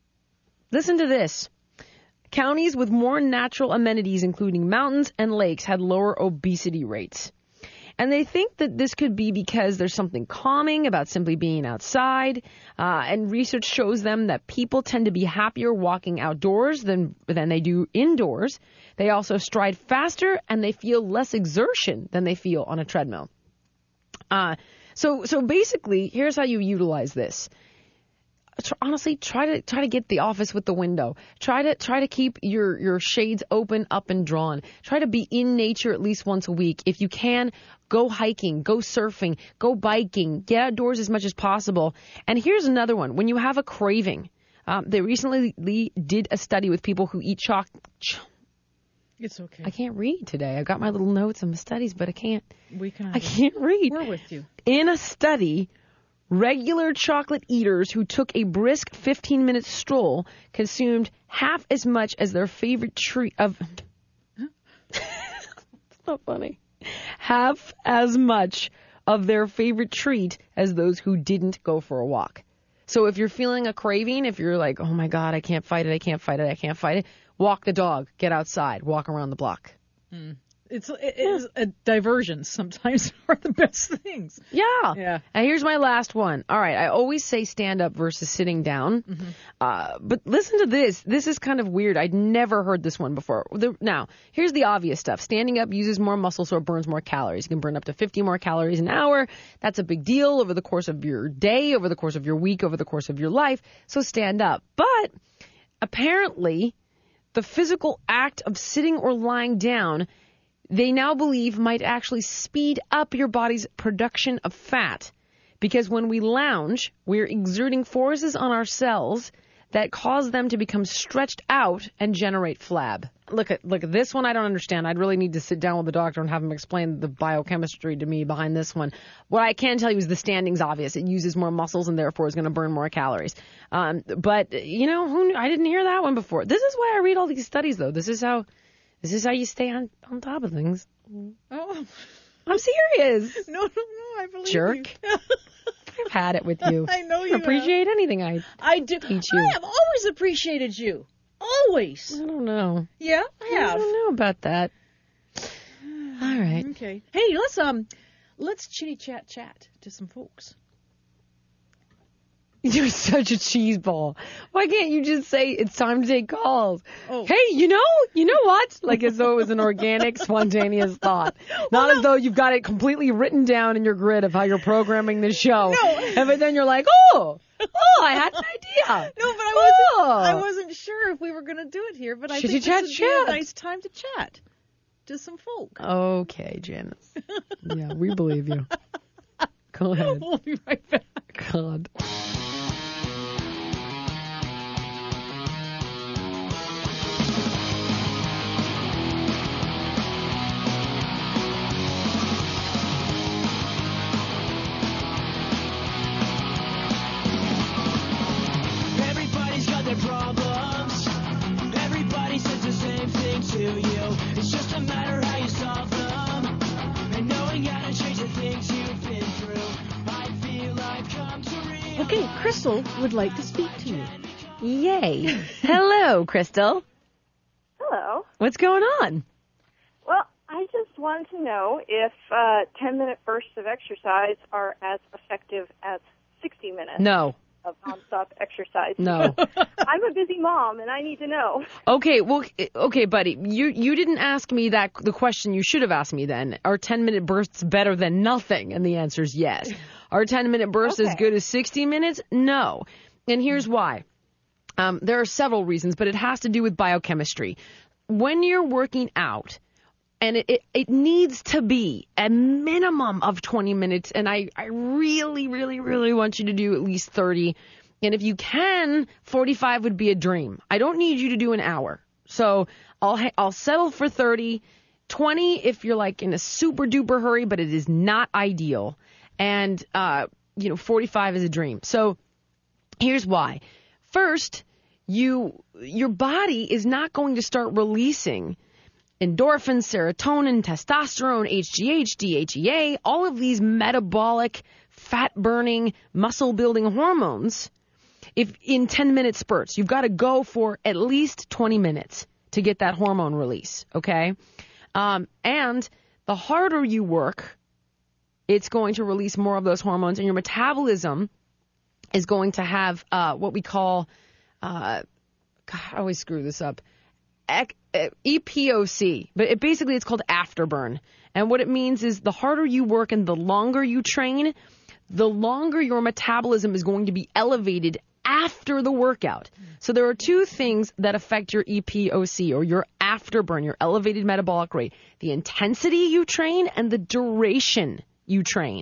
Listen to this. Counties with more natural amenities, including mountains and lakes, had lower obesity rates. And they think that this could be because there's something calming about simply being outside. Uh, and research shows them that people tend to be happier walking outdoors than, than they do indoors. They also stride faster and they feel less exertion than they feel on a treadmill. Uh, so, so basically, here's how you utilize this. Honestly, try to try to get the office with the window. Try to try to keep your, your shades open, up and drawn. Try to be in nature at least once a week. If you can, go hiking, go surfing, go biking, get outdoors as much as possible. And here's another one. When you have a craving, um, they recently did a study with people who eat choc. Ch- it's okay. I can't read today. I've got my little notes and my studies, but I can't. We can. I can't read. We're with you. In a study, regular chocolate eaters who took a brisk fifteen-minute stroll consumed half as much as their favorite treat of... It's not funny. Half as much of their favorite treat as those who didn't go for a walk. So if you're feeling a craving, if you're like, oh my God, I can't fight it, I can't fight it, I can't fight it, walk the dog, get outside, walk around the block. Mm. It's it is a diversion sometimes are the best things. Yeah. Yeah. And here's my last one. All right. I always say stand up versus sitting down. Mm-hmm. Uh, but listen to this. This is kind of weird. I'd never heard this one before. The, now, here's the obvious stuff. Standing up uses more muscle, so it burns more calories. You can burn up to fifty more calories an hour. That's a big deal over the course of your day, over the course of your week, over the course of your life. So stand up. But apparently, the physical act of sitting or lying down, they now believe might actually speed up your body's production of fat. Because when we lounge, we're exerting forces on our cells that cause them to become stretched out and generate flab. Look at look at this one. I don't understand. I'd really need to sit down with the doctor and have him explain the biochemistry to me behind this one. What I can tell you is the standing's obvious. It uses more muscles and therefore is going to burn more calories. Um, but, you know, who knew? I didn't hear that one before. This is why I read all these studies, though. This is how... This is how you stay on, on top of things. Oh, I'm serious. No, no, no, I believe Jerk. you. I've had it with you. I know I you appreciate have. anything I I do. teach you. I have always appreciated you. Always. I don't know. Yeah, I have. I don't know about that. All right. Okay. Hey, let's um, let's chitty chat chat to some folks. You're such a cheese ball. Why can't you just say it's time to take calls? Oh. Hey, you know, you know what? Like as though it was an organic, spontaneous thought. Not well, no. as though you've got it completely written down in your grid of how you're programming the show. No. And but then you're like, oh, oh, I had an idea. No, but I wasn't. Oh. I wasn't sure if we were going to do it here. But I Chitty think chat this would chat. be a nice time to chat. to some folk. Okay, Janice. Yeah, we believe you. Go ahead. We'll be right back. God. Everybody's got their problems. Everybody says the same thing to you. It's just a matter how you solve them. And knowing how to change the things you've been through. I feel I've come to realize. Okay, Crystal would like to speak to you. Yay. Hello, Crystal. Hello. What's going on? Well, I just wanted to know if uh, ten-minute bursts of exercise are as effective as sixty minutes No. of nonstop exercise. No. I'm a busy mom, and I need to know. Okay, well, okay, buddy, you you didn't ask me that the question you should have asked me then. Are ten-minute bursts better than nothing? And the answer is yes. Are ten-minute bursts Okay. as good as sixty minutes? No. And here's why. Um, there are several reasons, but it has to do with biochemistry. When you're working out, and it, it, it needs to be a minimum of twenty minutes, and I, I really, really, really want you to do at least thirty. And if you can, forty-five would be a dream. I don't need you to do an hour. So I'll ha- I'll settle for thirty, twenty if you're like in a super duper hurry, but it is not ideal. And, uh, you know, forty-five is a dream. So here's why. First, you your body is not going to start releasing endorphins, serotonin, testosterone, H G H, D H E A, all of these metabolic, fat-burning, muscle-building hormones if in ten-minute spurts. You've got to go for at least twenty minutes to get that hormone release, okay? Um, and the harder you work, it's going to release more of those hormones, and your metabolism is going to have uh, what we call, uh, God, I always screw this up, Ec- E P O C, but it basically it's called afterburn. And what it means is the harder you work and the longer you train, the longer your metabolism is going to be elevated after the workout. So there are two things that affect your E P O C, or your afterburn, your elevated metabolic rate: the intensity you train and the duration you train.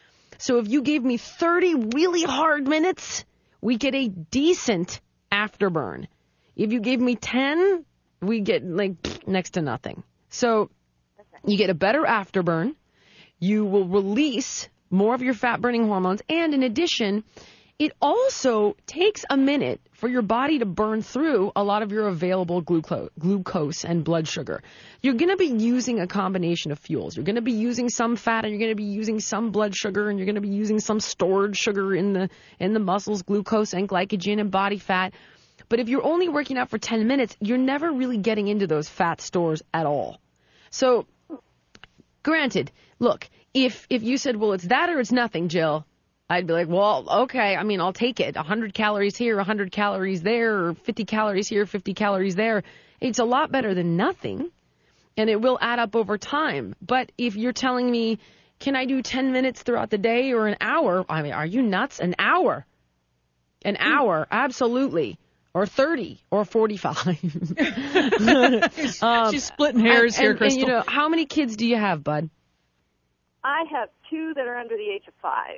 So if you gave me thirty really hard minutes, we get a decent afterburn. If you gave me ten, we get like next to nothing. So you get a better afterburn. You will release more of your fat-burning hormones. And in addition, it also takes a minute for your body to burn through a lot of your available glucose, glucose and blood sugar. You're going to be using a combination of fuels. You're going to be using some fat, and you're going to be using some blood sugar, and you're going to be using some stored sugar in the in the muscles, glucose and glycogen and body fat. But if you're only working out for ten minutes, you're never really getting into those fat stores at all. So, granted, look, if if you said, well, it's that or it's nothing, Jill, I'd be like, well, okay, I mean, I'll take it. one hundred calories here, one hundred calories there, or fifty calories here, fifty calories there. It's a lot better than nothing, and it will add up over time. But if you're telling me, can I do ten minutes throughout the day or an hour? I mean, are you nuts? An hour. An hour, absolutely. Or thirty, or forty-five. um, She's splitting hairs and, here, and, Crystal. And, you know, how many kids do you have, bud? I have two that are under the age of five.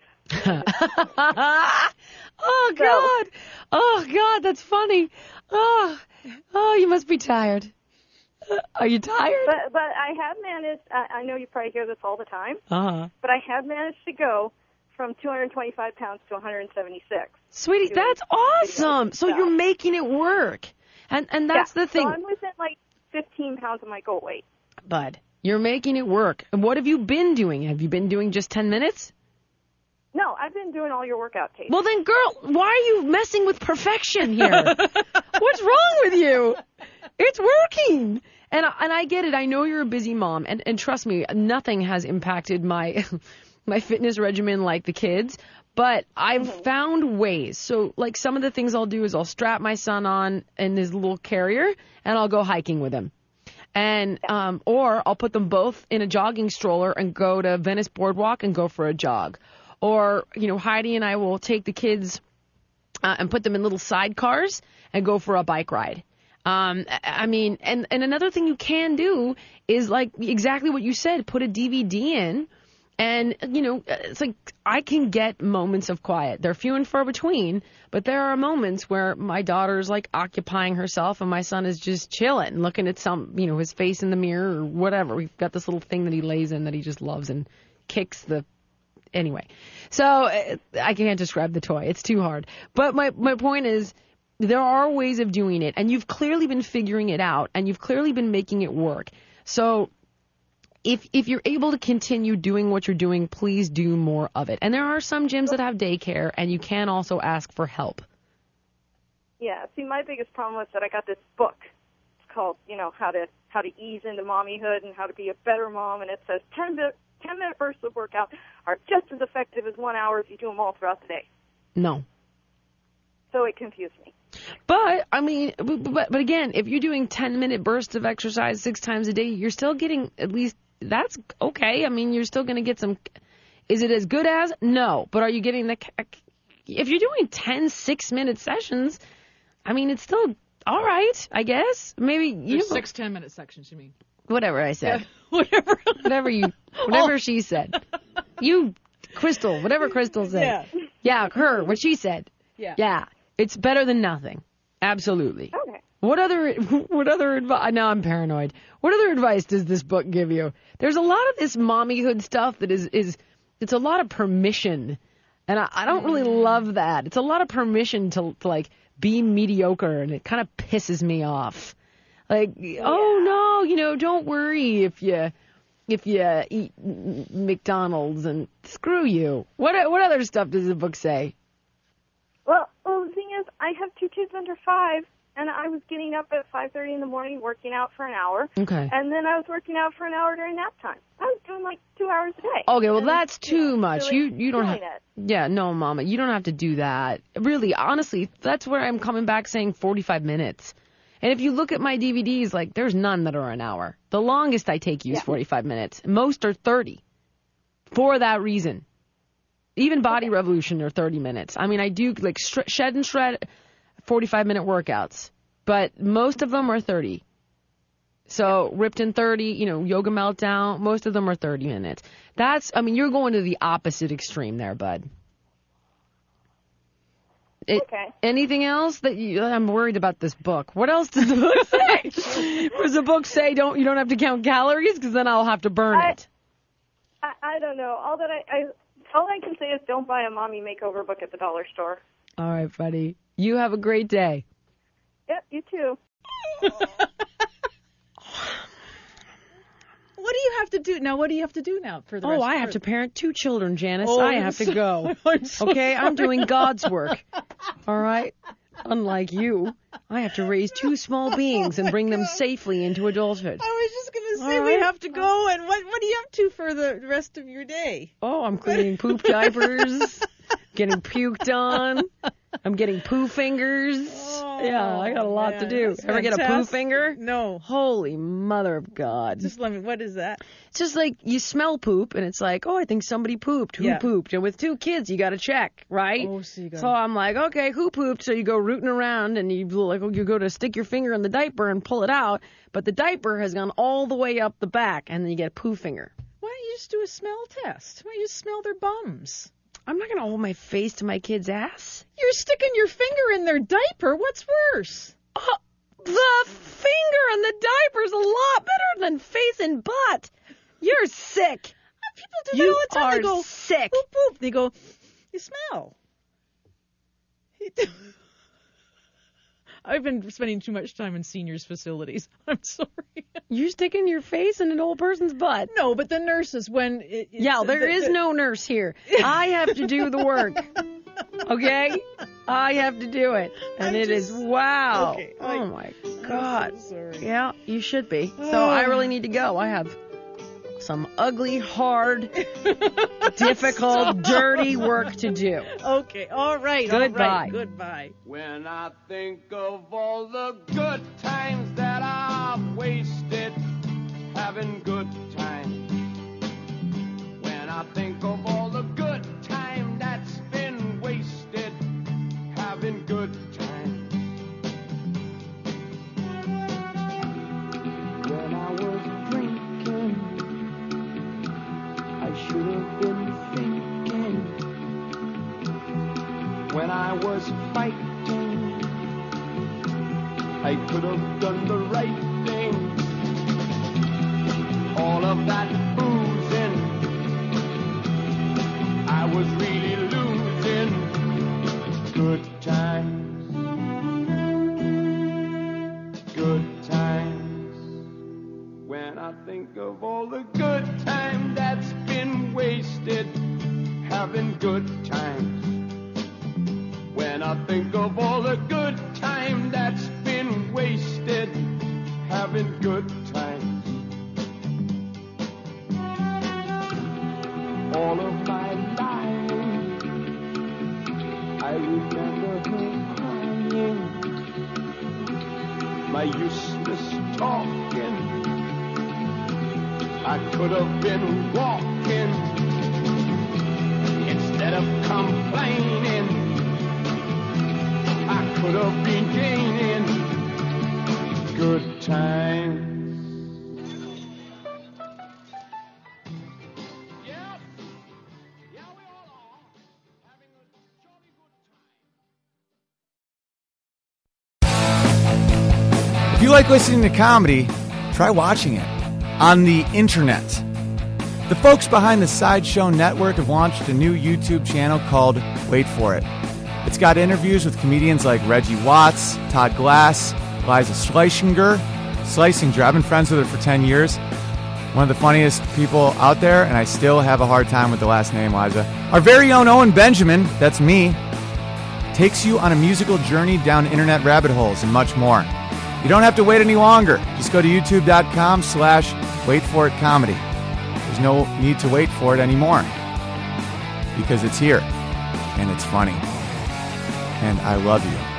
Oh, God. Oh, God, that's funny. Oh, oh, you must be tired. Are you tired? But but I have managed, I, I know you probably hear this all the time, Uh-huh. but I have managed to go from two hundred twenty-five pounds to one hundred seventy-six. Sweetie, Doing that's awesome. So stuff. you're making it work. And and that's Yeah, the thing. So I'm within like fifteen pounds of my goal weight. Bud, you're making it work. And what have you been doing? Have you been doing just ten minutes? No, I've been doing all your workout tapes. Well, then, girl, why are you messing with perfection here? What's wrong with you? It's working. And I, and I get it. I know you're a busy mom. And, and trust me, nothing has impacted my my fitness regimen like the kids. But I've Mm-hmm. found ways. So, like, some of the things I'll do is I'll strap my son on in his little carrier, and I'll go hiking with him. And um, or I'll put them both in a jogging stroller and go to Venice Boardwalk and go for a jog. Or, you know, Heidi and I will take the kids uh, and put them in little sidecars and go for a bike ride. Um, I I mean, and, and another thing you can do is like exactly what you said, put a D V D in. And, you know, it's like I can get moments of quiet. They're few and far between, but there are moments where my daughter's like occupying herself and my son is just chilling, looking at some, you know, his face in the mirror or whatever. We've got this little thing that he lays in that he just loves and kicks the, anyway. So uh, I can't describe the toy. It's too hard. But my, my point is there are ways of doing it, and you've clearly been figuring it out, and you've clearly been making it work. So If if you're able to continue doing what you're doing, please do more of it. And there are some gyms that have daycare, and you can also ask for help. Yeah. See, my biggest problem was that I got this book. It's called, you know, how to how to ease into mommyhood and how to be a better mom, and it says ten minute ten minute bursts of workout are just as effective as one hour if you do them all throughout the day. No. So it confused me. But, I mean, but, but again, if you're doing ten-minute bursts of exercise six times a day, you're still getting at least, that's okay. I mean, you're still going to get some, is it as good as? No. But are you getting the, if you're doing ten six-minute sessions, I mean, it's still all right, I guess. Maybe, you There's know. six ten-minute sections, you mean? Whatever I said. Yeah, whatever. Whatever you, whatever Oh. she said. You, Crystal, whatever Crystal said. Yeah. Yeah, her, what she said. Yeah. Yeah. It's better than nothing. Absolutely. Okay. What other what other advice? Now I'm paranoid. What other advice does this book give you? There's a lot of this mommyhood stuff that is is it's a lot of permission, and I, I don't really love that. It's a lot of permission to, to like be mediocre, and it kind of pisses me off. Like, oh no, you know, don't worry if you if you eat McDonald's and screw you. What what other stuff does the book say? Well, well, the thing is, I have two kids under five, and I was getting up at five thirty in the morning, working out for an hour. Okay. And then I was working out for an hour during nap time. I was doing like two hours a day. Okay, well And, that's you know, too much. really You you don't have. doing it. Yeah, no, Mama, you don't have to do that. Really, honestly, that's where I'm coming back saying forty-five minutes. And if you look at my D V Ds, like there's none that are an hour. The longest I take you is Yeah. forty-five minutes. Most are thirty. For that reason. Even Body Revolution are thirty minutes. I mean, I do like sh- shed and shred forty-five minute workouts, but most of them are thirty. So Ripped in thirty, you know, Yoga Meltdown, most of them are thirty minutes. That's, I mean, you're going to the opposite extreme there, bud. It, Okay. Anything else that you, I'm worried about this book. What else does the book say? Does the book say don't you don't have to count calories? Because then I'll have to burn I- it. I, I don't know. All that I, I all I can say is don't buy a mommy makeover book at the dollar store. All right, buddy. You have a great day. Yep, you too. What do you have to do now? What do you have to do now for the rest? Oh, I of have to parent two children, Janice. Oh, I I'm have to so- go. I'm so Okay, I'm sorry. doing God's work. All right? Unlike you, I have to raise two small beings and bring them safely into adulthood. I was just going to say All we right. have to go. And what what are you up to for the rest of your day? Oh, I'm cleaning poop diapers, getting puked on. I'm getting poo fingers. Yeah, I got a lot to man, do. that's Ever get a poo fantastic. finger? No. Holy mother of God. Just let me. What is that? It's just like you smell poop, and it's like, oh, I think somebody pooped. Who Yeah. pooped? And with two kids, you got to check, right? Oh, so you gotta- So I'm like, okay, who pooped? So you go rooting around, and you like you go to stick your finger in the diaper and pull it out, but the diaper has gone all the way up the back, and then you get a poo finger. Why don't you just do a smell test? Why don't you just smell their bums? I'm not gonna hold my face to my kid's ass. You're sticking your finger in their diaper. What's worse? Oh, the finger in the diaper's a lot better than face and butt. You're sick. People do that You all the time. are They go sick. Boop boop. They go. You smell. I've been spending too much time in seniors' facilities. I'm sorry. You're sticking your face in an old person's butt. No, but the nurses when it, it's, Yeah, there the, is the- no nurse here. I have to do the work. Okay? I have to do it. And I'm it is just- wow. Okay, oh I- my God. I'm so sorry. Yeah, you should be. So I really need to go. I have some ugly, hard, difficult, dirty work to do. Okay, all right. all Goodbye. right, Goodbye. When I think of all the good times that I've wasted, having good times. When I think of all the good time that's been wasted, having good times. when I was fighting. I could have done the right thing. All of that boozing, I was really losing. Good times, good times. When I think of all the good time that's been wasted, having good times. When I think of all the good time that's been wasted, having good times. All of my life, I remember her crying, my useless talking. I could have been walking instead of complaining. I could have been gaining good times. Yep. Yeah, we all are having a jolly good time. If you like listening to comedy, try watching it on the internet. The folks behind the Sideshow Network have launched a new YouTube channel called Wait For It. It's got interviews with comedians like Reggie Watts, Todd Glass, Liza Schlesinger. Schlesinger, I've been friends with her for ten years. One of the funniest people out there, and I still have a hard time with the last name, Liza. Our very own Owen Benjamin, that's me, takes you on a musical journey down internet rabbit holes and much more. You don't have to wait any longer. Just go to youtube.com slash wait for it comedy. There's no need to wait for it anymore because it's here and it's funny. And I love you.